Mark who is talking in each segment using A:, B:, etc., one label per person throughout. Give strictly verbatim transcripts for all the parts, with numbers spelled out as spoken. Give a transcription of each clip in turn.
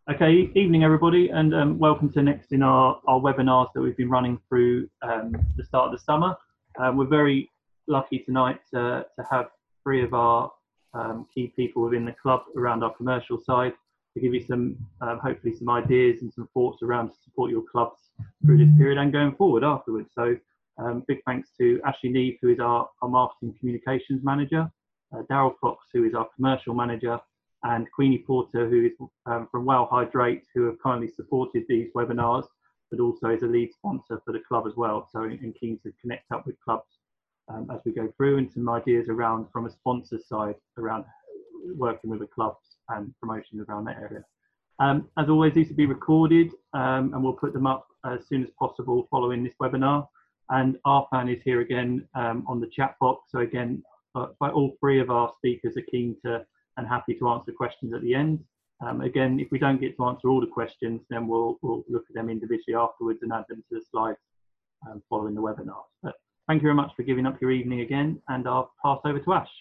A: Okay, evening everybody, and um, welcome to next in our, our webinars that we've been running through um, the start of the summer. Um, we're very lucky tonight to, to have three of our um, key people within the club around our commercial side to give you some, um, hopefully some ideas and some thoughts around to support your clubs through this period and going forward afterwards. So um, big thanks to Ashley Neve, who is our, our marketing communications manager, uh, Daryl Fox, who is our commercial manager, and Queenie Porter, who is um, from Well Hydrate, who have kindly supported these webinars, but also is a lead sponsor for the club as well. So I'm keen to connect up with clubs um, as we go through, and some ideas around from a sponsor side around working with the clubs and promotions around that area. Um, as always, these will be recorded um, and we'll put them up as soon as possible following this webinar. And Arfan is here again um, on the chat box. So again, uh, by all three of our speakers are keen to and happy to answer questions at the end. Um, again, if we don't get to answer all the questions, then we'll, we'll look at them individually afterwards and add them to the slides um, following the webinar. But thank you very much for giving up your evening again, and I'll pass over to Ash.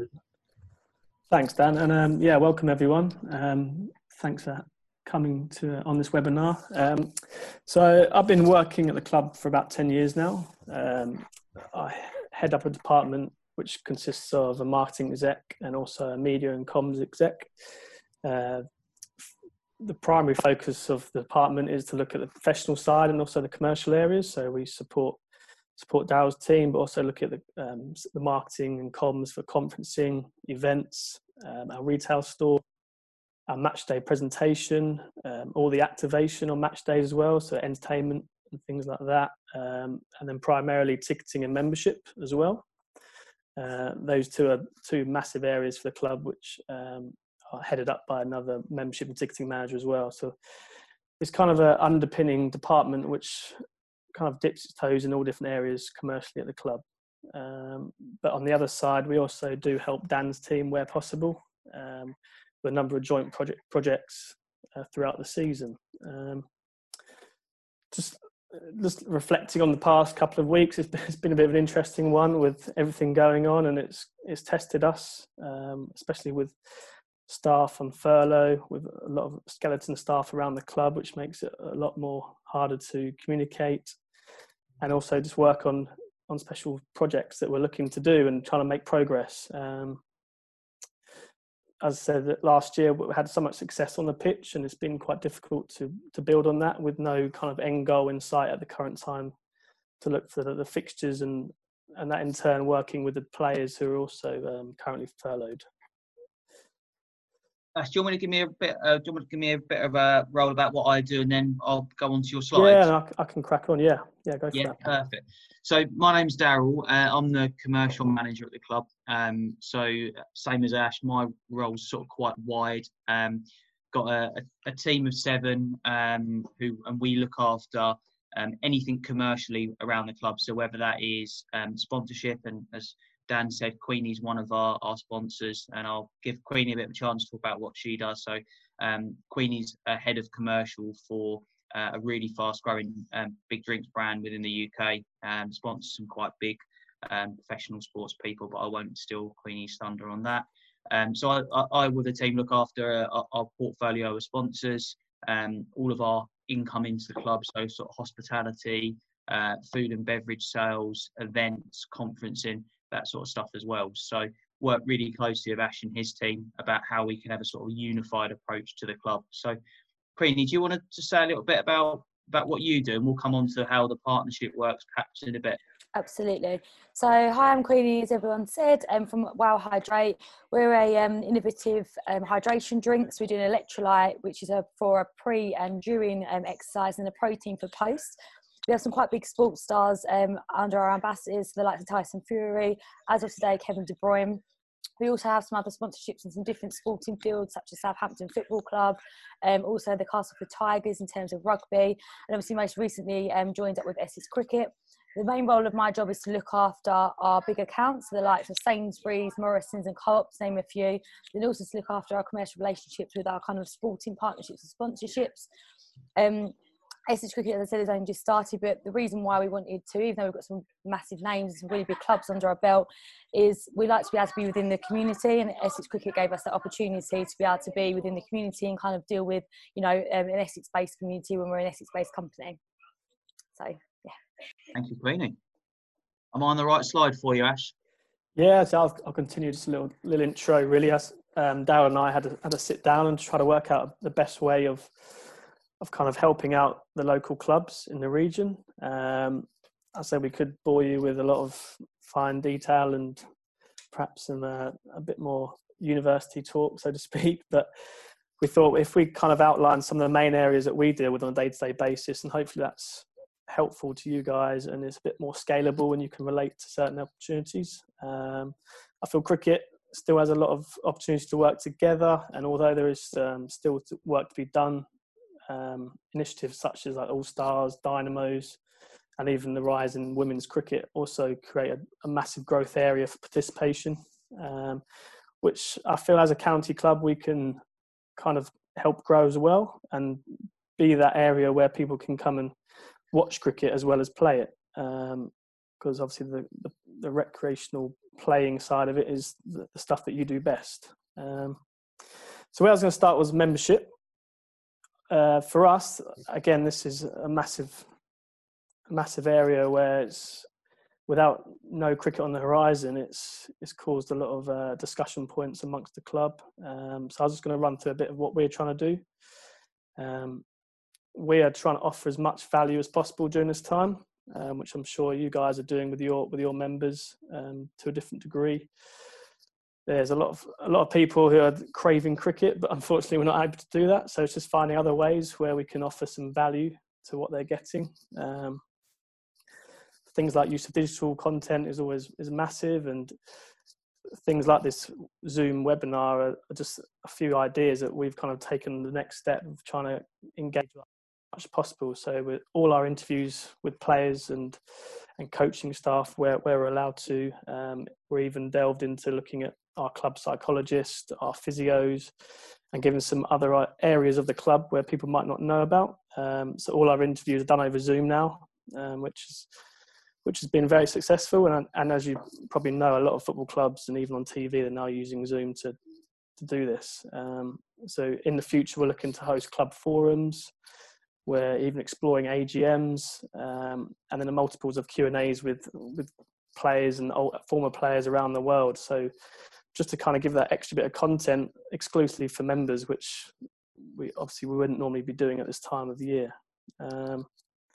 B: Thanks, Dan, and um, yeah, welcome everyone. Um, thanks for coming to on this webinar. Um, so I've been working at the club for about ten years now. Um, I head up a department which consists of a marketing exec and also a media and comms exec. Uh, the primary focus of the department is to look at the professional side and also the commercial areas. So we support support Daryl's team, but also look at the, um, the marketing and comms for conferencing, events, um, our retail store, our match day presentation, um, all the activation on match days as well, so entertainment and things like that, um, and then primarily ticketing and membership as well. Uh, those two are two massive areas for the club, which um, are headed up by another membership and ticketing manager as well. So it's kind of an underpinning department which kind of dips its toes in all different areas commercially at the club. Um, but on the other side, we also do help Dan's team where possible um, with a number of joint project projects uh, throughout the season. Um, just Just reflecting on the past couple of weeks, it's been a bit of an interesting one with everything going on, and it's it's tested us, um, especially with staff on furlough, with a lot of skeleton staff around the club, which makes it a lot more harder to communicate, and also just work on on special projects that we're looking to do and trying to make progress. Um, As I said, last year we had so much success on the pitch, and it's been quite difficult to to build on that with no kind of end goal in sight at the current time to look for the, the fixtures and and that in turn working with the players who are also um, currently furloughed.
C: Ash, do you want me to give me a bit? Uh, do you want to give me a bit of a role about what I do, and then I'll go on to your slides?
B: Yeah, I, I can crack on. Yeah, yeah, go for
C: yeah,
B: that.
C: Perfect. So my name's Daryl. Uh, I'm the commercial manager at the club. Um, so same as Ash, my role's sort of quite wide. Um, got a, a, a team of seven um, who, and we look after um, anything commercially around the club. So whether that is um, sponsorship, and as Dan said, Queenie's one of our, our sponsors, and I'll give Queenie a bit of a chance to talk about what she does. So um, Queenie's a head of commercial for uh, a really fast-growing um, big drinks brand within the U K, um, sponsors some quite big um, professional sports people, but I won't steal Queenie's thunder on that. Um, so I, I, I, with the team, look after our, our portfolio of sponsors, um, all of our income into the club, so sort of hospitality, uh, food and beverage sales, events, conferencing, that sort of stuff as well. So work really closely with Ash and his team about how we can have a sort of unified approach to the club. So Queenie, do you want to just say a little bit about about what you do, and we'll come on to how the partnership works perhaps in a bit.
D: Absolutely. So hi, I'm Queenie, as everyone said. I'm from Well Hydrate. We're a um, innovative um, hydration drinks. We do an electrolyte, which is a, for a pre and during um, exercise, and a protein for post. We have some quite big sports stars um, under our ambassadors, the likes of Tyson Fury, as of today, Kevin De Bruyne. We also have some other sponsorships in some different sporting fields, such as Southampton Football Club, um, also the Castleford Tigers in terms of rugby, and obviously most recently um, joined up with Essex Cricket. The main role of my job is to look after our big accounts, so the likes of Sainsbury's, Morrison's and Co-ops, name a few, and also to look after our commercial relationships with our kind of sporting partnerships and sponsorships. Um, Essex Cricket, as I said, has only just started, but the reason why we wanted to, even though we've got some massive names and some really big clubs under our belt, is we like to be able to be within the community, and Essex Cricket gave us that opportunity to be able to be within the community and kind of deal with, you know, um, an Essex-based community when we're an Essex-based company. So, yeah.
C: Thank you, Queenie. Am I on the right slide for you, Ash?
B: Yeah, so I'll, I'll continue just a little little intro. Really, as um, Darryl and I had to, had to sit down and try to work out the best way of of kind of helping out the local clubs in the region. Um, I said we could bore you with a lot of fine detail and perhaps some uh, a bit more university talk, so to speak. But we thought if we kind of outline some of the main areas that we deal with on a day-to-day basis, and hopefully that's helpful to you guys and it's a bit more scalable and you can relate to certain opportunities. Um, I feel cricket still has a lot of opportunities to work together, and although there is um, still work to be done, um, initiatives such as like All Stars, Dynamos, and even the rise in women's cricket also create a, a massive growth area for participation, um, which I feel as a county club we can kind of help grow as well and be that area where people can come and watch cricket as well as play it, um, because obviously the, the, the recreational playing side of it is the, the stuff that you do best. Um, so where I was going to start was membership. Uh, for us, again, this is a massive, massive area where it's without no cricket on the horizon, it's it's caused a lot of uh, discussion points amongst the club. Um, so I was just going to run through a bit of what we're trying to do. Um, we are trying to offer as much value as possible during this time, um, which I'm sure you guys are doing with your with your members um, to a different degree. There's a lot of a lot of people who are craving cricket, but unfortunately we're not able to do that. So it's just finding other ways where we can offer some value to what they're getting. Um, things like use of digital content is always is massive, and things like this Zoom webinar are, are just a few ideas that we've kind of taken the next step of trying to engage with as much as possible. So with all our interviews with players and and coaching staff where, where we're allowed to, um, we're even delved into looking at our club psychologist, our physios, and given some other areas of the club where people might not know about. Um, so all our interviews are done over Zoom now, um, which is which has been very successful. And, and as you probably know, a lot of football clubs and even on T V, they're now using Zoom to, to do this. Um, so in the future, we're looking to host club forums. We're even exploring A G Ms, um, and then the multiples of Q and A's with, with players and old, former players around the world. So just to kind of give that extra bit of content exclusively for members, which we obviously we wouldn't normally be doing at this time of the year. Um,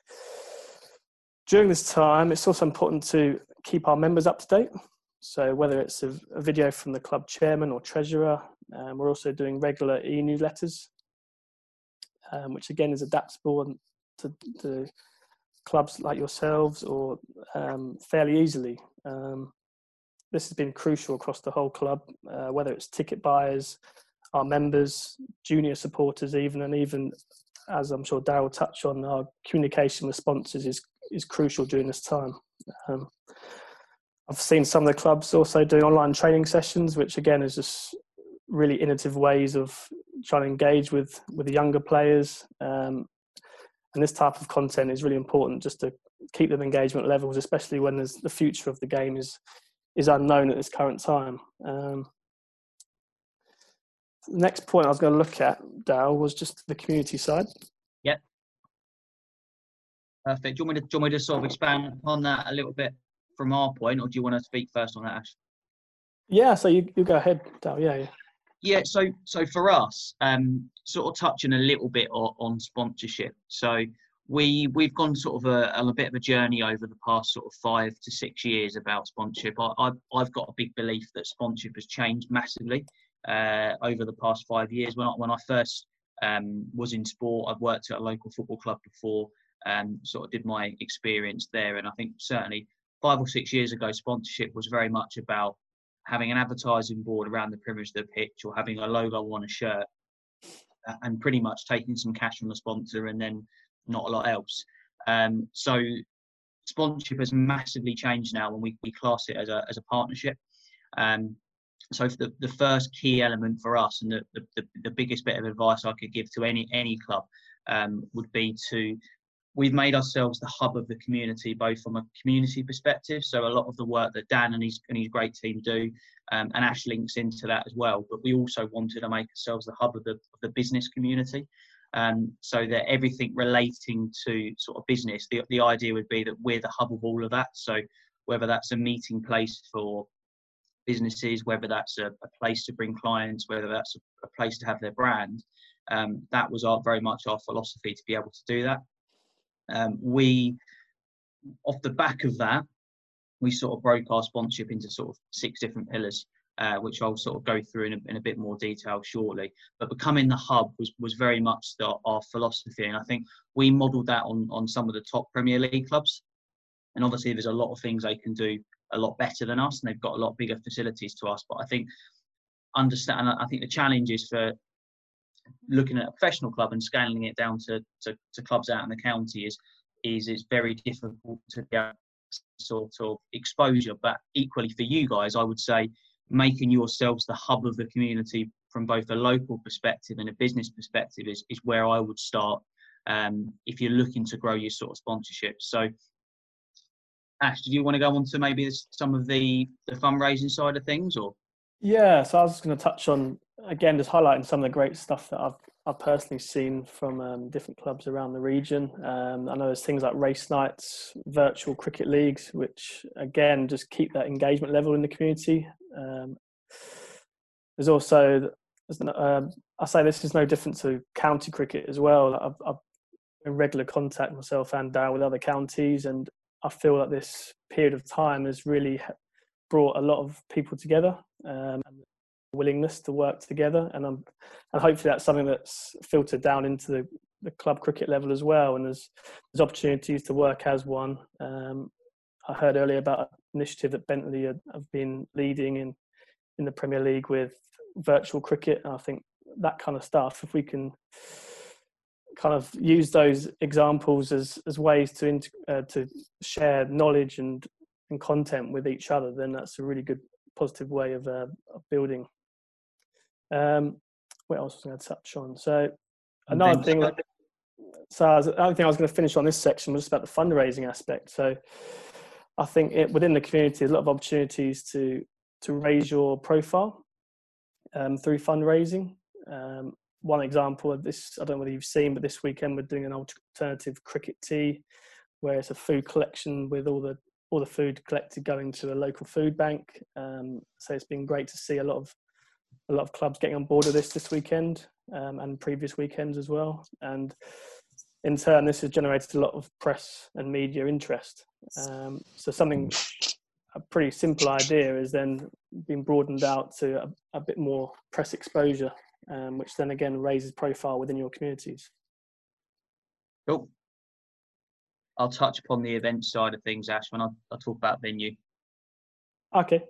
B: during this time, it's also important to keep our members up to date. So whether it's a, a video from the club chairman or treasurer, um, we're also doing regular e-newsletters, um, which again is adaptable to, to clubs like yourselves or um, fairly easily. Um, this has been crucial across the whole club, uh, whether it's ticket buyers, our members, junior supporters even, and even, as I'm sure Darryl touched on, our communication with sponsors is, is crucial during this time. Um, I've seen some of the clubs also doing online training sessions, which again is just really innovative ways of trying to engage with, with the younger players. Um, and this type of content is really important just to keep them engagement levels, especially when there's the future of the game is is unknown at this current time. Um, the next point I was going to look at, Darryl, was just the community side.
C: Yep. Perfect. Do you want me to, do you want me to sort of expand on that a little bit from our point, or do you want to speak first on that, Ash?
B: Yeah, so you, you go ahead, Darryl. Yeah, yeah.
C: Yeah, so so for us, um, sort of touching a little bit on, on sponsorship. So we we've gone sort of a, a bit of a journey over the past sort of five to six years about sponsorship. I, I've I've got a big belief that sponsorship has changed massively uh, over the past five years. When I, when I first um, was in sport, I've worked at a local football club before, um, sort of did my experience there, and I think certainly five or six years ago, sponsorship was very much about having an advertising board around the perimeter of the pitch or having a logo on a shirt and pretty much taking some cash from the sponsor and then not a lot else. Um, so sponsorship has massively changed now when we, we class it as a, as a partnership. Um, so the, the first key element for us and the, the, the biggest bit of advice I could give to any, any club um, would be to we've made ourselves the hub of the community, both from a community perspective. So a lot of the work that Dan and his, and his great team do, um, and Ash links into that as well. But we also wanted to make ourselves the hub of the, of the business community. Um, so that everything relating to sort of business, the, the idea would be that we're the hub of all of that. So whether that's a meeting place for businesses, whether that's a, a place to bring clients, whether that's a, a place to have their brand, um, that was our, very much our philosophy to be able to do that. Um, we, off the back of that, we sort of broke our sponsorship into sort of six different pillars, uh, which I'll sort of go through in a, in a bit more detail shortly. But becoming the hub was, was very much the, our philosophy. And I think we modelled that on, on some of the top Premier League clubs. And obviously there's a lot of things they can do a lot better than us, and they've got a lot bigger facilities to us. But I think, understand, I think the challenge is for looking at a professional club and scaling it down to, to, to clubs out in the county is, is it's very difficult to get sort of exposure. But equally for you guys, I would say making yourselves the hub of the community from both a local perspective and a business perspective is, is where I would start um, if you're looking to grow your sort of sponsorship. So Ash, do you want to go on to maybe some of the, the fundraising side of things, or?
B: Yeah, so I was going to touch on, again, just highlighting some of the great stuff that I've I've personally seen from um, different clubs around the region. Um, I know there's things like race nights, virtual cricket leagues, which again just keep that engagement level in the community. Um, there's also, there's, um, I say this is no different to county cricket as well. I've, I've in regular contact myself and Darryl with other counties, and I feel that this period of time has really brought a lot of people together. Um, and willingness to work together, and um, and hopefully that's something that's filtered down into the, the club cricket level as well. And there's there's opportunities to work as one. Um, I heard earlier about an initiative that Bentley have been leading in in the Premier League with virtual cricket. And I think that kind of stuff, if we can kind of use those examples as as ways to int- uh, to share knowledge and and content with each other, then that's a really good positive way of, uh, of building. Um, what else was I going to touch on? So another thing, that, so I was, the other thing I was going to finish on this section was about the fundraising aspect. So I think it, within the community, there's a lot of opportunities to to raise your profile um, through fundraising. Um, one example of this, I don't know whether you've seen, but this weekend we're doing an alternative cricket tea, where it's a food collection with all the all the food collected going to a local food bank. Um, so it's been great to see a lot of a lot of clubs getting on board with this this weekend um, and previous weekends as well. And in turn, this has generated a lot of press and media interest. Um, so something, a pretty simple idea is then being broadened out to a, a bit more press exposure, um, which then again raises profile within your communities.
C: Cool. I'll touch upon the event side of things, Ash, when I, I talk about venue.
B: Okay.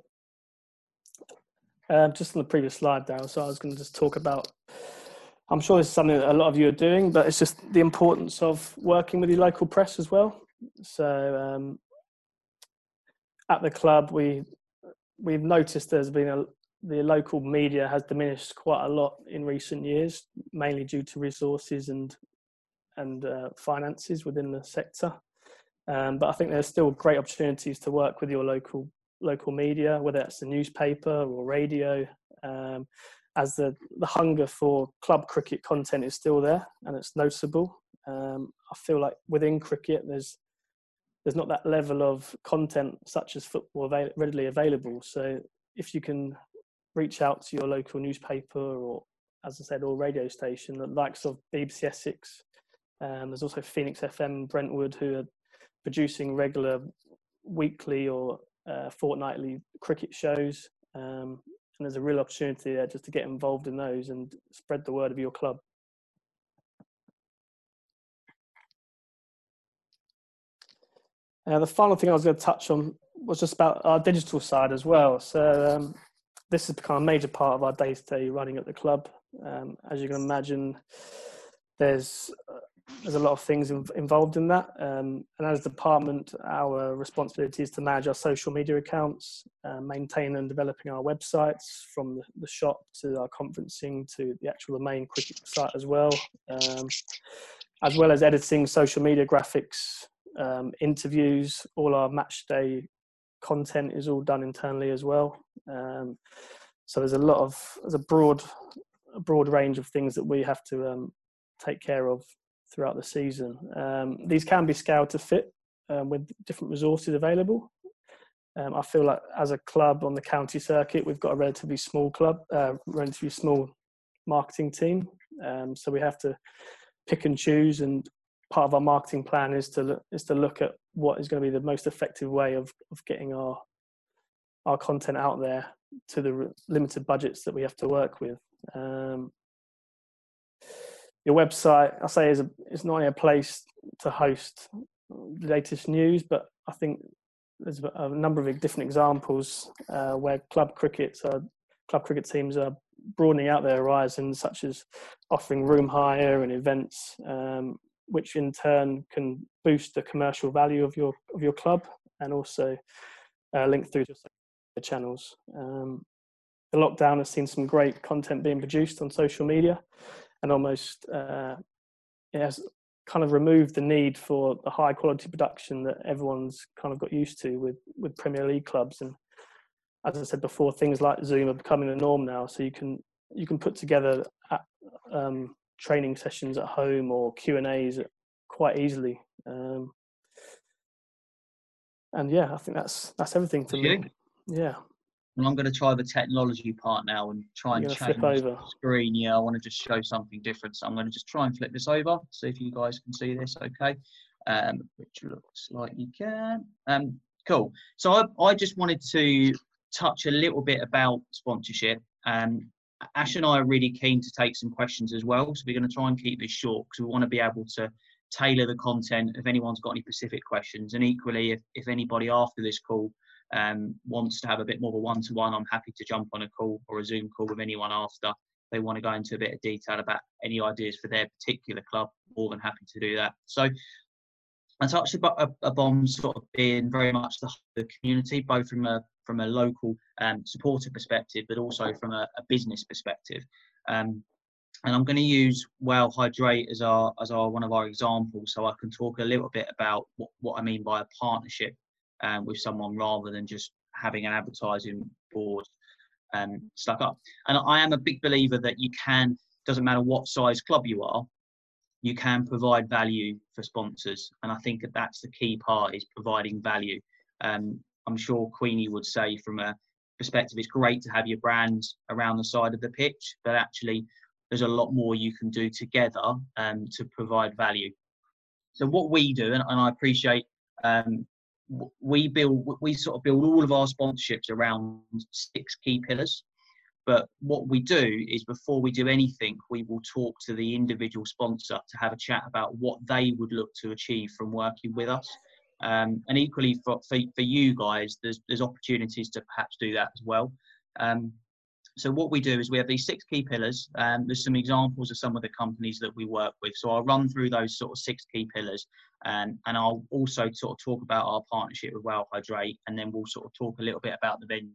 B: Um, just on the previous slide, Darryl, so I was going to just talk about, I'm sure this is something that a lot of you are doing, but it's just the importance of working with your local press as well. So um, at the club, we, we've noticed there's been a, the local media has diminished quite a lot in recent years, mainly due to resources and and uh, finances within the sector. Um, but I think there's still great opportunities to work with your local local media, whether it's the newspaper or radio, um, as the, the hunger for club cricket content is still there and it's noticeable. Um, I feel like within cricket, there's there's not that level of content such as football avail- readily available. So if you can reach out to your local newspaper or, as I said, or radio station, the likes of B B C Essex, um, there's also Phoenix F M, Brentwood, who are producing regular weekly or uh, fortnightly cricket shows. Um, and there's a real opportunity there just to get involved in those and spread the word of your club. Uh, the final thing I was going to touch on was just about our digital side as well. So um, this has become a major part of our day-to-day running at the club. Um, as you can imagine, there's uh, there's a lot of things in, involved in that. Um, and as a department, our responsibility is to manage our social media accounts, uh, maintain and developing our websites, from the, the shop to our conferencing to the actual main cricket site as well. Um, as well as editing social media graphics, um, interviews. All our match day content is all done internally as well. Um, so there's a lot of, there's a broad, a broad range of things that we have to um, take care of throughout the season. Um, these can be scaled to fit um, with different resources available. Um, I feel like as a club on the county circuit, we've got a relatively small club, uh, relatively small marketing team. Um, so we have to pick and choose, and part of our marketing plan is to look, is to look at what is going to be the most effective way of, of getting our our content out there to the re- limited budgets that we have to work with. Um, your website, I say, is a, is not only a place to host the latest news, but I think there's a number of different examples uh, where club crickets are, club cricket teams are broadening out their horizons, such as offering room hire and events, um, which in turn can boost the commercial value of your of your club, and also uh, link through to channels. Um, the lockdown has seen some great content being produced on social media, and almost uh, it has kind of removed the need for the high quality production that everyone's kind of got used to with with Premier League clubs. And as I said before, things like Zoom are becoming the norm now. So you can you can put together um, training sessions at home or Q and A's quite easily. Um, and yeah, I think that's that's everything for me. Yeah.
C: And I'm going to try the technology part now and try
B: You're
C: and
B: change
C: flip over the screen. Yeah, I want to just show something different. So I'm going to just try and flip this over, see if you guys can see this okay. Um, which looks like you can. Um, cool. So I, I just wanted to touch a little bit about sponsorship. Um, Ash and I are really keen to take some questions as well. So we're going to try and keep this short because we want to be able to tailor the content if anyone's got any specific questions. And equally, if, if anybody after this call um, wants to have a bit more of a one-to-one, I'm happy to jump on a call or a Zoom call with anyone after. They want to go into a bit of detail about any ideas for their particular club, more than happy to do that. So I touched upon sort of being very much the, the community, both from a from a local um, supporter perspective, but also from a, a business perspective. Um, and I'm going to use Well Hydrate as our as our one of our examples, so I can talk a little bit about what, what I mean by a partnership um, with someone rather than just having an advertising board um, stuck up. And I am a big believer that you can, doesn't matter what size club you are, you can provide value for sponsors. And I think that that's the key part, is providing value. Um, I'm sure Queenie would say from a perspective, it's great to have your brand around the side of the pitch, but actually there's a lot more you can do together um, to provide value. So what we do, and, and I appreciate, um, we build, we sort of build all of our sponsorships around six key pillars. But what we do is, before we do anything, we will talk to the individual sponsor to have a chat about what they would look to achieve from working with us. Um, and equally for, for, for you guys, there's, there's opportunities to perhaps do that as well. Um, so what we do is we have these six key pillars. Um, there's some examples of some of the companies that we work with. So I'll run through those sort of six key pillars, um, and I'll also sort of talk about our partnership with Well Hydrate, and then we'll sort of talk a little bit about the venue.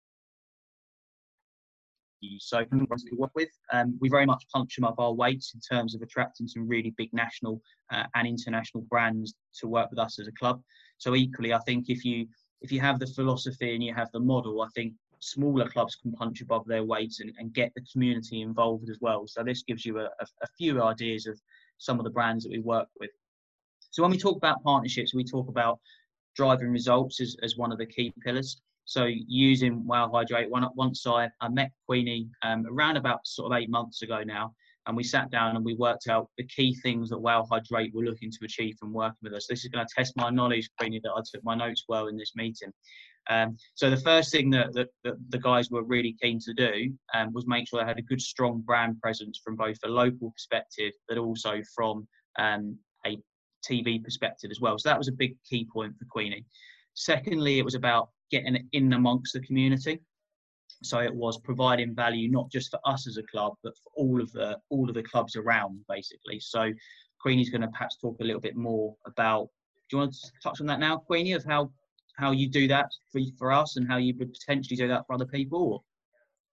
C: So we work with, um, we very much punch them up our weights in terms of attracting some really big national uh, and international brands to work with us as a club. So equally, I think if you if you have the philosophy and you have the model, I think smaller clubs can punch above their weights and, and get the community involved as well. So this gives you a, a, a few ideas of some of the brands that we work with. So when we talk about partnerships, we talk about driving results as, as one of the key pillars. So using Well Hydrate, once I, I met Queenie um, around about sort of eight months ago now, and we sat down and we worked out the key things that Well Hydrate were looking to achieve from working with us. This is going to test my knowledge, Queenie, that I took my notes well in this meeting. Um, so the first thing that, that, that the guys were really keen to do um, was make sure they had a good, strong brand presence from both a local perspective, but also from um, a T V perspective as well. So that was a big key point for Queenie. Secondly, it was about getting it in amongst the community. So it was providing value not just for us as a club, but for all of the all of the clubs around, basically. So Queenie's going to perhaps talk a little bit more about. Do you want to touch on that now, Queenie, of how how you do that for for us and how you would potentially do that for other people?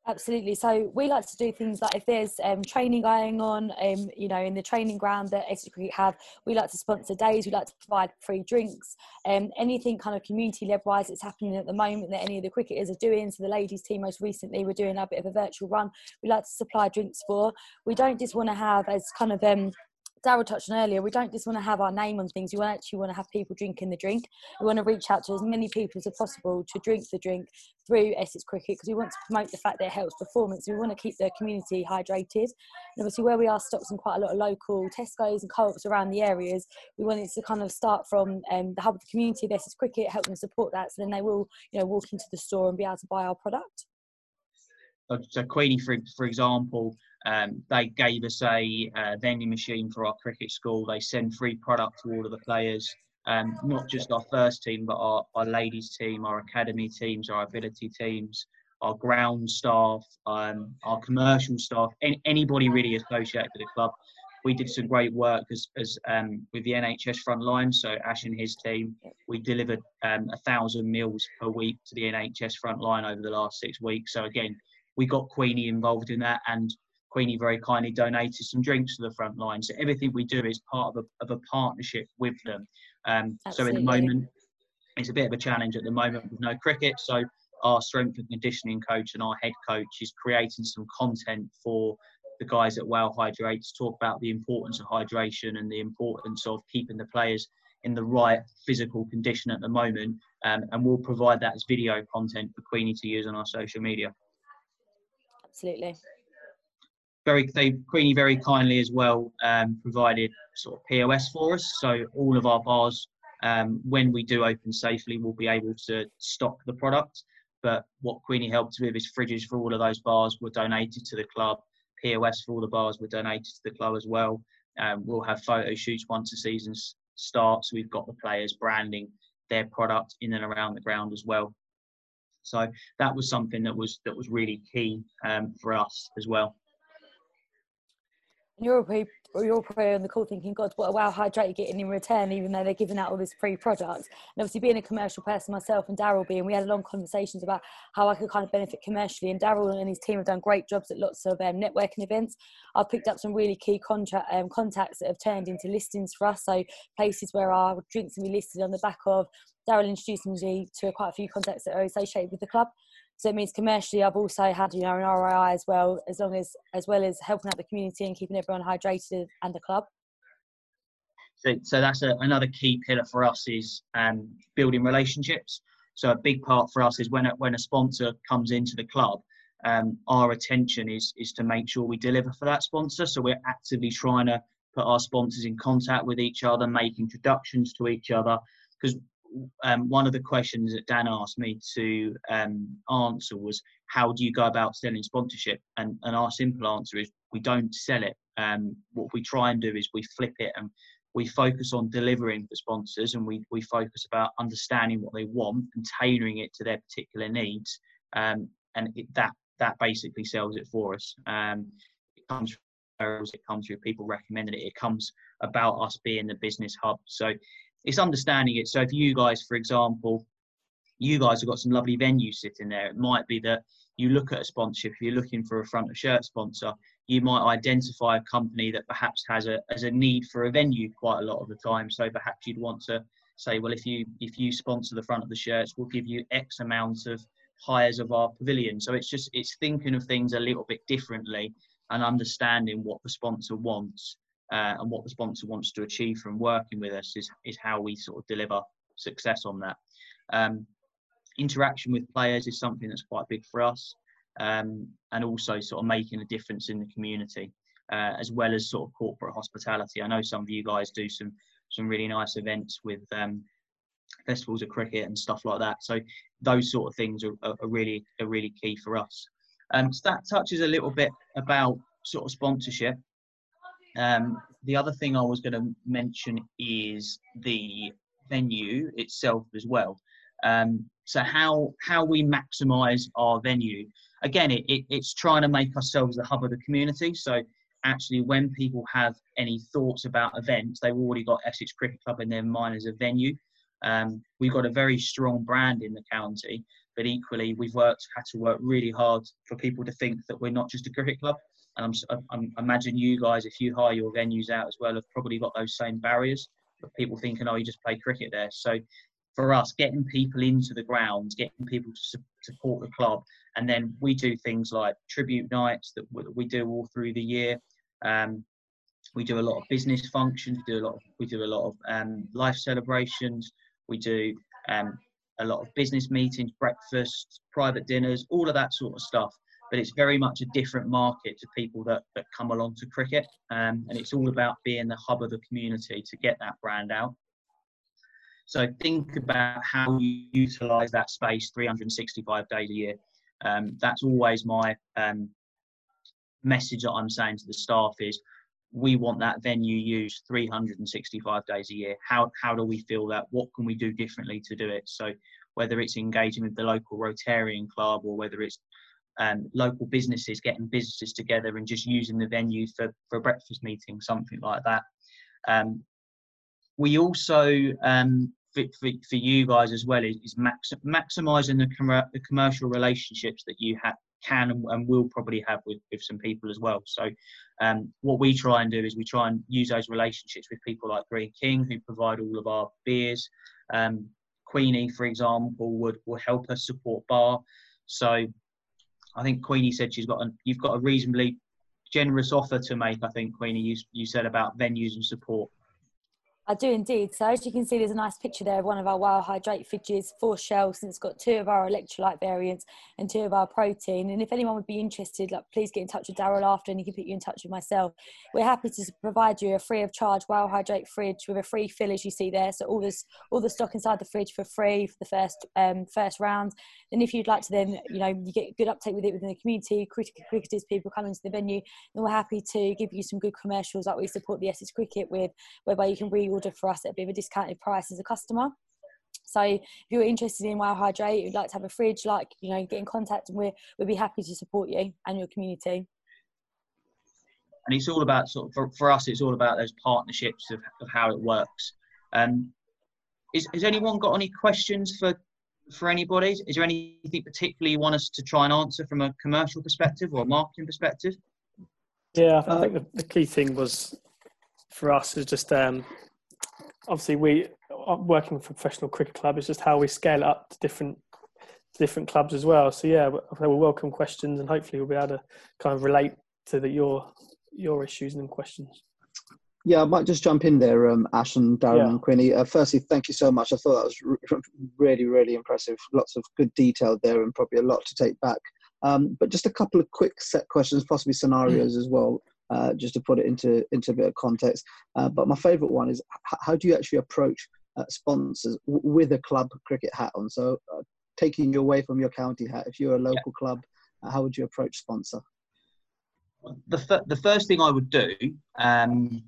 D: Absolutely. So we like to do things like if there's um, training going on, um, you know, in the training ground that Essex Cricket have, we like to sponsor days. We like to provide free drinks, um, anything kind of community led wise that's happening at the moment that any of the cricketers are doing. So the ladies team most recently we're doing a bit of a virtual run. We like to supply drinks for. We don't just want to have as kind of um, Darryl touched on earlier, we don't just want to have our name on things. We actually want to have people drinking the drink. We want to reach out to as many people as possible to drink the drink through Essex Cricket, because we want to promote the fact that it helps performance. We want to keep the community hydrated. And obviously where we are stocked in quite a lot of local Tesco's and Co-ops around the areas, we wanted to kind of start from um, the hub of the community of Essex Cricket, help them support that, so then they will, you know, walk into the store and be able to buy our product.
C: So Queenie, for, for example, um, they gave us a uh, vending machine for our cricket school. They send free product to all of the players, um, not just our first team, but our, our ladies team, our academy teams, our ability teams, our ground staff, um, our commercial staff, any, anybody really associated with the club. We did some great work as, as um, with the N H S front line. So Ash and his team, we delivered um, a thousand meals per week to the N H S front line over the last six weeks. So again, we got Queenie involved in that, and Queenie very kindly donated some drinks to the front line. So everything we do is part of a, of a partnership with them. Um, so in the moment, it's a bit of a challenge at the moment with no cricket. So our strength and conditioning coach and our head coach is creating some content for the guys at Wow Hydrate to talk about the importance of hydration and the importance of keeping the players in the right physical condition at the moment. Um, and we'll provide that as video content for Queenie to use on our social media.
D: Absolutely.
C: Very, they, Queenie very kindly as well um, provided sort of P O S for us. So all of our bars, um, when we do open safely, we'll be able to stock the product. But what Queenie helped with is fridges for all of those bars were donated to the club. P O S for all the bars were donated to the club as well. Um, we'll have photo shoots once the season starts. We've got the players branding their product in and around the ground as well. So that was something that was that was really key um, for us as well.
D: And you're probably, you're probably on the call thinking, God, what a Wow Hydrate getting in return, even though they're giving out all this free product. And obviously being a commercial person myself and Darryl being, we had long conversations about how I could kind of benefit commercially. And Darryl and his team have done great jobs at lots of um, networking events. I've picked up some really key contract, um, contacts that have turned into listings for us. So places where our drinks can be listed on the back of. Darryl introduced me to quite a few contacts that are associated with the club. So it means commercially, I've also had, you know, an R O I as well, as long as as well as helping out the community and keeping everyone hydrated and the club.
C: So, so that's a, another key pillar for us is um, building relationships. So a big part for us is when a, when a sponsor comes into the club, um, our attention is is to make sure we deliver for that sponsor. So we're actively trying to put our sponsors in contact with each other, make introductions to each other, because Um, one of the questions that Dan asked me to um, answer was, how do you go about selling sponsorship? And, and our simple answer is, we don't sell it. Um, what we try and do is we flip it and we focus on delivering for sponsors, and we, we focus about understanding what they want and tailoring it to their particular needs. Um, and it, that that basically sells it for us. Um, it comes from it comes through people recommending it. It comes about us being the business hub. So it's understanding it. So if you guys, for example, you guys have got some lovely venues sitting there, it might be that you look at a sponsorship. If you're looking for a front of shirt sponsor, you might identify a company that perhaps has a as a need for a venue quite a lot of the time. So perhaps you'd want to say, well, if you if you sponsor the front of the shirts, we'll give you X amount of hires of our pavilion. So it's just it's thinking of things a little bit differently and understanding what the sponsor wants. Uh, and what the sponsor wants to achieve from working with us is, is how we sort of deliver success on that. Um, interaction with players is something that's quite big for us, um, and also sort of making a difference in the community, uh, as well as sort of corporate hospitality. I know some of you guys do some some really nice events with um, festivals of cricket and stuff like that. So those sort of things are, are really are really key for us. Um, so that touches a little bit about sort of sponsorship. Um, the other thing I was going to mention is the venue itself as well. Um, so how how we maximise our venue. Again, it, it, it's trying to make ourselves the hub of the community. So actually, when people have any thoughts about events, they've already got Essex Cricket Club in their mind as a venue. Um, we've got a very strong brand in the county, but equally we've worked, had to work really hard for people to think that we're not just a cricket club. And I'm, I'm I imagine you guys, if you hire your venues out as well, have probably got those same barriers of people thinking, oh, you just play cricket there. So for us, getting people into the grounds, getting people to su- support the club, and then we do things like tribute nights that we, we do all through the year. Um, we do a lot of business functions. We do a lot. Of, we do a lot of um, life celebrations. We do um, a lot of business meetings, breakfasts, private dinners, all of that sort of stuff. But it's very much a different market to people that, that come along to cricket. Um, and it's all about being the hub of the community to get that brand out. So think about how you utilise that space three hundred sixty-five days a year. Um, that's always my um, message that I'm saying to the staff is, we want that venue used three hundred sixty-five days a year. How how do we feel that? What can we do differently to do it? So whether it's engaging with the local Rotarian club, or whether it's um, local businesses, getting businesses together and just using the venue for, for a breakfast meeting, something like that. Um, we also, um, for, for, for you guys as well, is, is max, maximising the, com- the commercial relationships that you have can and, and will probably have with, with some people as well. So um, what we try and do is we try and use those relationships with people like Green King, who provide all of our beers. Um, Queenie, for example, would, will help us support Bar. So I think Queenie said she's got a, you've got a reasonably generous offer to make. I think, Queenie, you, you said about venues and support.
D: I do indeed. So as you can see, there's a nice picture there of one of our Wow Hydrate fridges, four shelves, and it's got two of our electrolyte variants and two of our protein. And if anyone would be interested, like, please get in touch with Daryl after, and he can put you in touch with myself. We're happy to provide you a free of charge Wow Hydrate fridge with a free fill, as you see there. So all this, all the stock inside the fridge for free for the first um, first round. And if you'd like to then, you know, you get good uptake with it within the community, cricket, cricketers, people coming to the venue, and we're happy to give you some good commercials like we support the Essex Cricket with, whereby you can reorder for us at a bit of a discounted price as a customer. So if you're interested in Wow Hydrate, you'd like to have a fridge, like, you know, get in contact, and we're, we'd be happy to support you and your community.
C: And it's all about, sort of, for, for us, it's all about those partnerships of, of how it works. Um, is, has anyone got any questions for, for anybody? Is there anything particularly you want us to try and answer from a commercial perspective or a marketing perspective?
B: Yeah, I think the, the key thing was for us is just um, obviously we working with a professional cricket club is just how we scale it up to different to different clubs as well. So yeah, we'll welcome questions, and hopefully we'll be able to kind of relate to the, your your issues and questions.
E: Yeah, I might just jump in there, um, Ash and Darren
B: Yeah.
E: and Queenie. Uh, firstly, thank you so much. I thought that was r- really, really impressive. Lots of good detail there, and probably a lot to take back. Um, but just a couple of quick set questions, possibly scenarios as well, uh, just to put it into into a bit of context. Uh, but my favourite one is, h- how do you actually approach uh, sponsors w- with a club cricket hat on? So uh, taking you away from your county hat, if you're a local yeah. club, uh, how would you approach sponsor?
C: The, f- the first thing I would do um,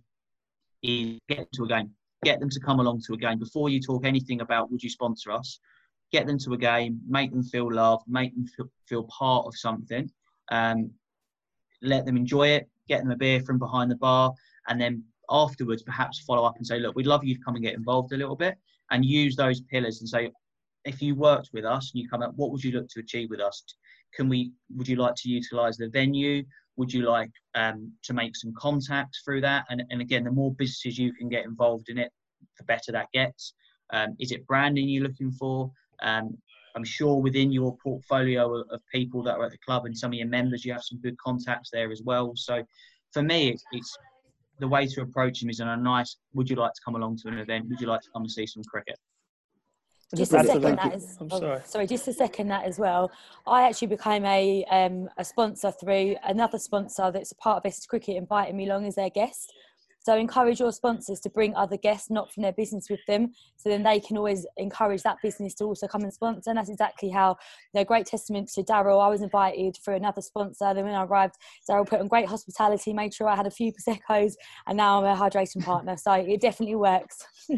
C: is get them to a game. Get them to come along to a game. Before you talk anything about would you sponsor us, get them to a game, make them feel loved, make them feel, feel part of something, um, let them enjoy it, get them a beer from behind the bar, and then afterwards perhaps follow up and say, look, we'd love you to come and get involved a little bit, and use those pillars and say, if you worked with us and you come out, what would you look to achieve with us? Can we, would you like to utilise the venue? Would you like um, to make some contacts through that? And, and again, the more businesses you can get involved in it, the better that gets. Um, is it branding you're looking for? Um, I'm sure within your portfolio of, of people that are at the club and some of your members, you have some good contacts there as well. So for me, it's, it's the way to approach them is in a nice, would you like to come along to an event? Would you like to come and see some cricket?
D: Just a second that is, I'm sorry. Oh, sorry, just a second that as well. I actually became a um, a sponsor through another sponsor that's a part of Essex Cricket, inviting me along as their guest. So encourage your sponsors to bring other guests, not from their business, with them, so then they can always encourage that business to also come and sponsor. And that's exactly how, you know, great testament to Daryl. I was invited for another sponsor. Then when I arrived, Daryl put on great hospitality, made sure I had a few Prosecco's, and now I'm a hydration partner. So it definitely works.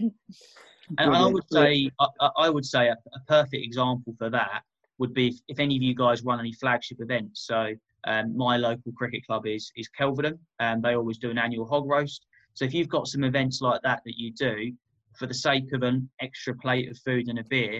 C: And I would say, I, I would say a, a perfect example for that would be if, if any of you guys run any flagship events. So um, my local cricket club is is Kelvedon, and they always do an annual hog roast. So if you've got some events like that that you do, for the sake of an extra plate of food and a beer,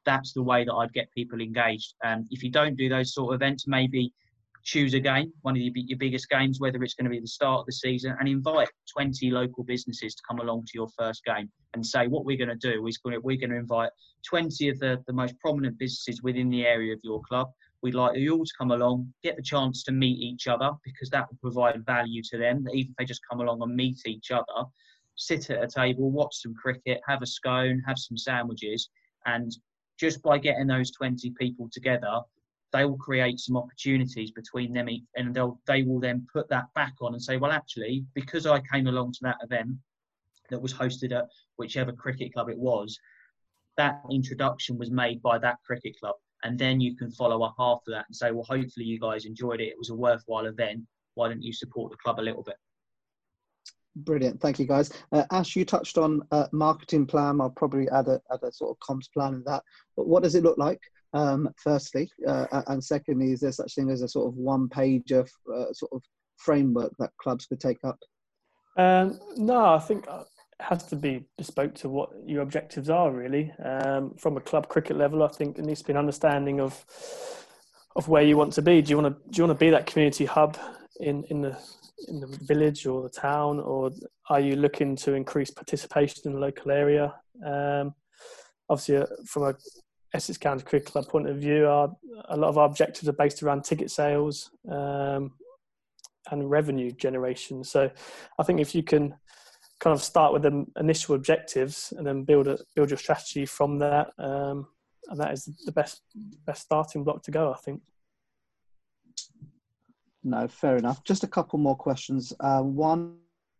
C: that's the way that I'd get people engaged. And um, if you don't do those sort of events, maybe choose a game, one of your, your biggest games, whether it's going to be the start of the season, and invite twenty local businesses to come along to your first game and say, what we're going to do is we're going to invite twenty of the, the most prominent businesses within the area of your club. We'd like you all to come along, get the chance to meet each other, because that will provide value to them, that even if they just come along and meet each other, sit at a table, watch some cricket, have a scone, have some sandwiches, and just by getting those twenty people together, they will create some opportunities between them, and they'll they will then put that back on and say, well, actually, because I came along to that event that was hosted at whichever cricket club it was, that introduction was made by that cricket club. And then you can follow up after that and say, well, hopefully you guys enjoyed it. It was a worthwhile event. Why don't you support the club a little bit?
E: Brilliant. Thank you, guys. Uh, Ash, you touched on uh, marketing plan. I'll probably add a, add a sort of comms plan in that. But what does it look like? Um, firstly, uh, and secondly, is there such thing as a sort of one page of uh, sort of framework that clubs could take up?
B: Um, no, I think it has to be bespoke to what your objectives are, really. Um, from a club cricket level, I think there needs to be an understanding of of where you want to be. Do you want to do you want to be that community hub in in the in the village or the town, or are you looking to increase participation in the local area? Um, obviously, uh, from a Essex County Cricket Club point of view, our, a lot of our objectives are based around ticket sales um, and revenue generation. So I think if you can kind of start with the initial objectives and then build a, build your strategy from that, um, and that is the best best starting block to go, I think.
E: No, fair enough. Just a couple more questions. Uh, one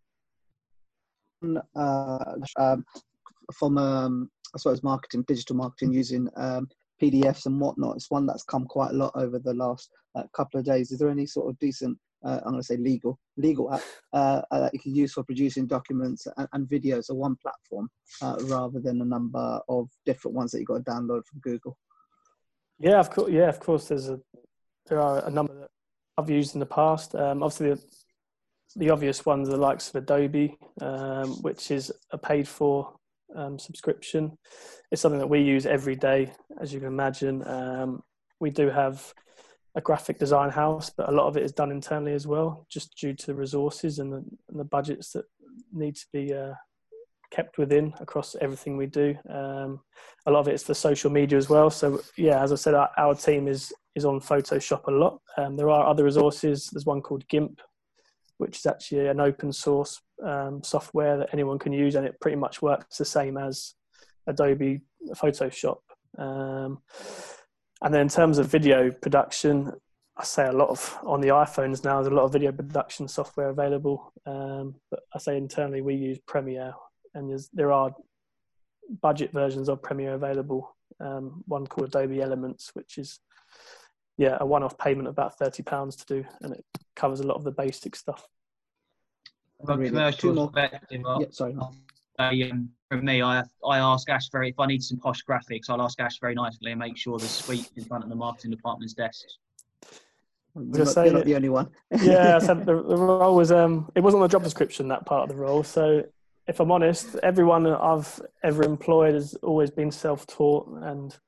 E: uh, um, from um, I suppose marketing, digital marketing, using um, P D Fs and whatnot. It's one that's come quite a lot over the last uh, couple of days. Is there any sort of decent, uh, I'm going to say legal, legal app uh, uh, that you can use for producing documents and, and videos on one platform uh, rather than a number of different ones that you've got to download from Google?
B: Yeah, of course. Yeah, of course. There's a there are a number that I've used in the past. Um, obviously, the, the obvious ones are the likes of Adobe, um, which is a paid for um, subscription. It's something that we use every day, as you can imagine. Um, we do have a graphic design house, but a lot of it is done internally as well, just due to the resources and the, and the budgets that need to be uh, kept within across everything we do. Um, a lot of it is for social media as well. So yeah, as I said, our, our team is is on Photoshop a lot. Um, there are other resources. There's one called GIMP, which is actually an open source um, software that anyone can use, and it pretty much works the same as Adobe Photoshop. Um, and then in terms of video production, I say a lot of, on the iPhones now, there's a lot of video production software available. Um, but I say internally we use Premiere, and there's, there are budget versions of Premiere available. Um, one called Adobe Elements, which is yeah, a one-off payment of about thirty pounds to do, and it covers a lot of the basic stuff.
C: From a commercial perspective,
E: yeah, sorry.
C: I, um, from me, I I ask Ash very, if I need some posh graphics, I'll ask Ash very nicely and make sure the suite in front of the marketing department's desks.
E: You're not, you're not the only one.
B: Yeah, so the, the role was, um, it wasn't on the job description, that part of the role. So if I'm honest, everyone that I've ever employed has always been self-taught, and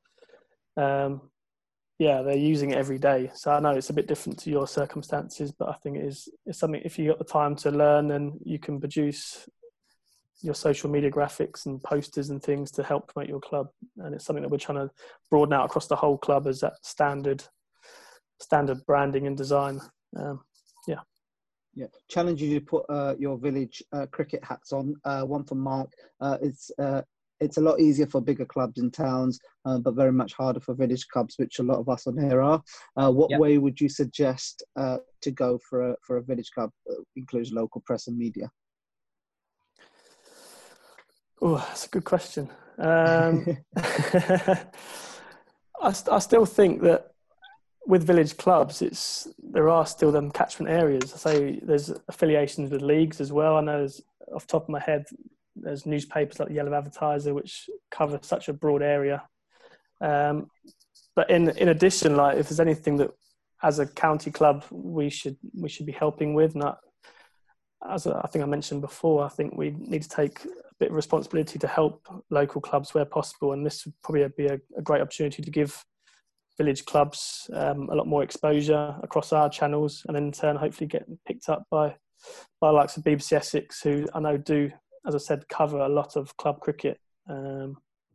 B: um, yeah, they're using it every day. So I know it's a bit different to your circumstances, but I think it is it's something, if you got the time to learn, then you can produce your social media graphics and posters and things to help promote your club. And it's something that we're trying to broaden out across the whole club as that standard standard branding and design. Um, yeah.
E: Yeah. Challenge you to put uh, your village uh, cricket hats on. Uh, one from Mark. Uh, it's uh, It's a lot easier for bigger clubs in towns, uh, but very much harder for village clubs, which a lot of us on here are. Uh, what yep. way would you suggest uh, to go for a for a village club that includes local press and media?
B: Oh, that's a good question. Um, I, st- I still think that with village clubs, it's there are still them catchment areas. I say there's affiliations with leagues as well. I know there's, off the top of my head, there's newspapers like the Yellow Advertiser, which cover such a broad area. Um, but in in addition, like if there's anything that as a county club we should we should be helping with, not as a, I think I mentioned before, I think we need to take bit of responsibility to help local clubs where possible, and this would probably be a, a great opportunity to give village clubs um, a lot more exposure across our channels, and in turn hopefully get picked up by by the likes of B B C Essex, who I know do, as I said, cover a lot of club cricket. Um,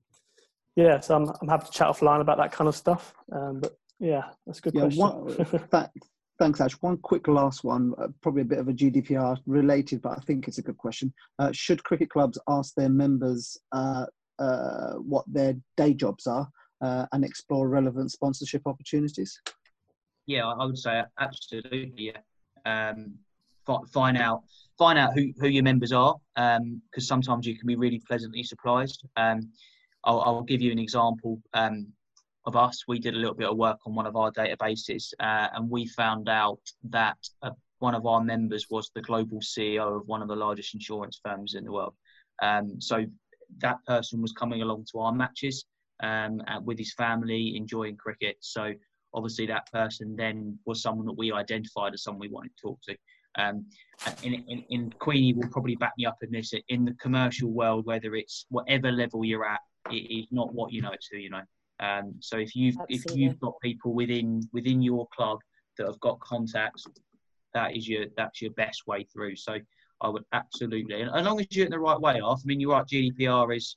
B: yeah, so I'm I'm happy to chat offline about that kind of stuff. Um, but yeah, that's a good
E: Yeah,
B: question.
E: one, that, thanks, Ash. One quick last one, uh, probably a bit of a G D P R related, but I think it's a good question. Uh, should cricket clubs ask their members uh, uh, what their day jobs are uh, and explore relevant sponsorship opportunities?
C: Yeah, I would say absolutely. Yeah, um, find out find out who, who your members are, because um, sometimes you can be really pleasantly surprised. Um, I'll, I'll give you an example um, of us. We did a little bit of work on one of our databases, uh, and we found out that uh, one of our members was the global C E O of one of the largest insurance firms in the world. Um, so that person was coming along to our matches um, with his family, enjoying cricket. So obviously that person then was someone that we identified as someone we wanted to talk to. Um, in, in, in Queenie will probably back me up in this. In the commercial world, whether it's whatever level you're at, it is not what you know, it's who you know. Um, so if you've
D: Absolutely.
C: if you've got people within within your club that have got contacts, that is your that's your best way through. So I would absolutely, and as long as you're in the right way off. I mean, you're right. G D P R is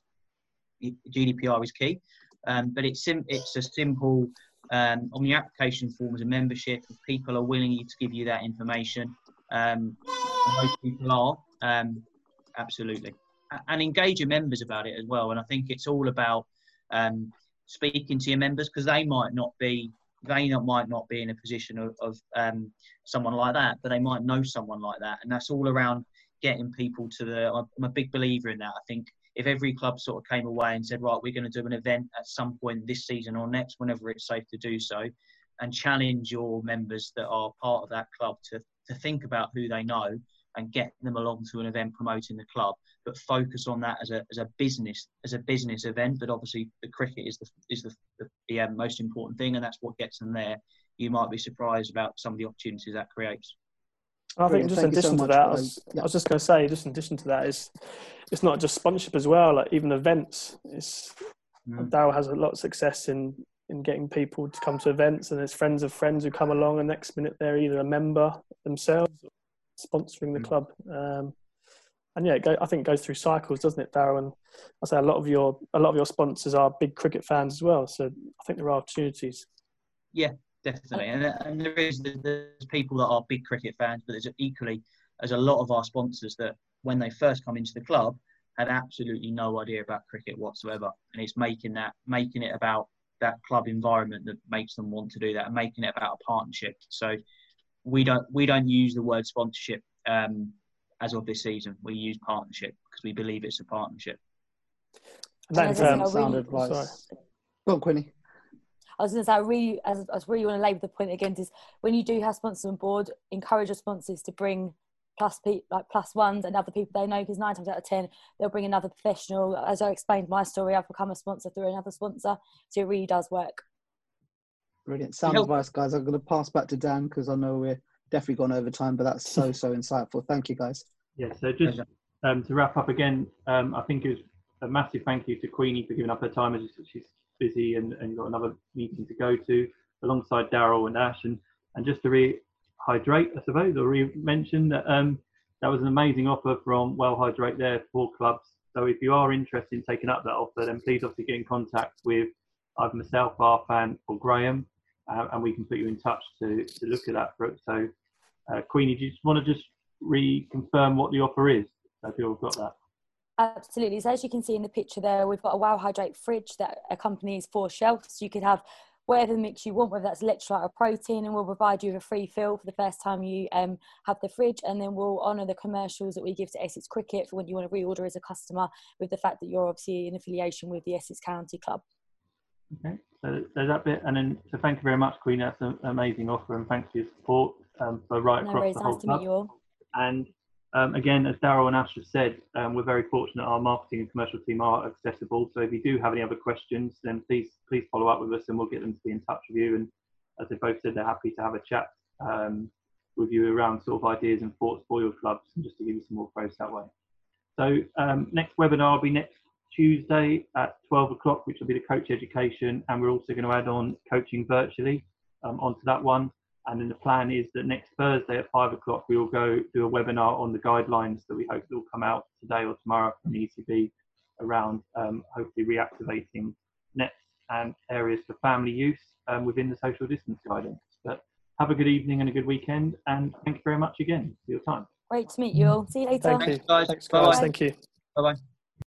C: G D P R is key, um, but it's sim it's a simple um, on the application form as a membership. If people are willing to give you that information, um, most people are um, absolutely, and engage your members about it as well. And I think it's all about um, speaking to your members, because they might not be they not, might not be in a position of, of um, someone like that, but they might know someone like that, and that's all around getting people to the. I'm a big believer in that. I think if every club sort of came away and said, right, we're going to do an event at some point this season or next, whenever it's safe to do so, and challenge your members that are part of that club to to think about who they know and get them along to an event promoting the club, but focus on that as a as a business as a business event. But obviously, the cricket is the is the the, the um, most important thing, and that's what gets them there. You might be surprised about some of the opportunities that creates.
B: I think just in addition to that, I was,
E: yeah.
B: I was just going to say, just in addition to that, is it's not just sponsorship as well. Like even events, it's mm. Darryl has a lot of success in in getting people to come to events, and there's friends of friends who come along, and next minute they're either a member themselves or sponsoring the mm. club. Um, and yeah, it go, I think it goes through cycles, doesn't it, Darryl? And I say a lot of your a lot of your sponsors are big cricket fans as well, so I think there are opportunities.
C: Yeah. Definitely, and, and there is there's people that are big cricket fans, but there's equally there's a lot of our sponsors that when they first come into the club had absolutely no idea about cricket whatsoever, and it's making that making it about that club environment that makes them want to do that, and making it about a partnership. So we don't we don't use the word sponsorship um, as of this season. We use partnership because we believe it's a partnership.
B: And that
E: um,
B: um,
E: sound advice. Sorry. Go on, Queenie.
D: I was going to say, I really, I really want to labour the point again, is when you do have sponsors on board, encourage your sponsors to bring plus pe like plus ones and other people they know, because nine times out of ten, they'll bring another professional. As I explained my story, I've become a sponsor through another sponsor, so it really does work.
E: Brilliant. Sound advice, guys. I'm going to pass back to Dan because I know we're definitely gone over time, but that's so, so insightful. Thank you, guys.
A: Yeah, so just um, to wrap up again, um, I think it was a massive thank you to Queenie for giving up her time as she's busy and, and got another meeting to go to alongside Darryl and Ash, and, and just to rehydrate, I suppose, or re-mention that um, that was an amazing offer from Well Hydrate there for clubs. So if you are interested in taking up that offer, then please obviously get in contact with either myself, Arfan, or Graham, uh, and we can put you in touch to, to look at that. So uh, Queenie, do you just want to just reconfirm what the offer is? So people have got that.
D: Absolutely. So as you can see in the picture there, we've got a Well Hydrate fridge that accompanies four shelves. So you could have whatever mix you want, whether that's electrolyte or protein, and we'll provide you with a free fill for the first time you um, have the fridge, and then we'll honour the commercials that we give to Essex Cricket for when you want to reorder as a customer, with the fact that you're obviously in affiliation with the Essex County Club.
A: Okay, so there's that bit, and then so thank you very much, Queen. That's an amazing offer, and thanks for your support um, for right
D: no
A: across
D: worries,
A: the
D: nice
A: whole
D: to
A: club.
D: meet you all.
A: And Um, again, as Darryl and Ash have said, um, we're very fortunate our marketing and commercial team are accessible. So if you do have any other questions, then please please follow up with us and we'll get them to be in touch with you. And as they both said, they're happy to have a chat um, with you around sort of ideas and thoughts for your clubs, and just to give you some more praise that way. So um, next webinar will be next Tuesday at twelve o'clock, which will be the coach education, and we're also going to add on coaching virtually um, onto that one. And then the plan is that next Thursday at five o'clock, we will go do a webinar on the guidelines that we hope will come out today or tomorrow from the E C B around um, hopefully reactivating nets and areas for family use um, within the social distance guidance. But have a good evening and a good weekend, and thank you very much again for your time.
D: Great to meet you all. See you later.
B: Thank
C: Thanks,
B: you.
C: guys.
B: Thanks,
C: Bye-bye.
B: guys. Thank you.
C: Bye bye.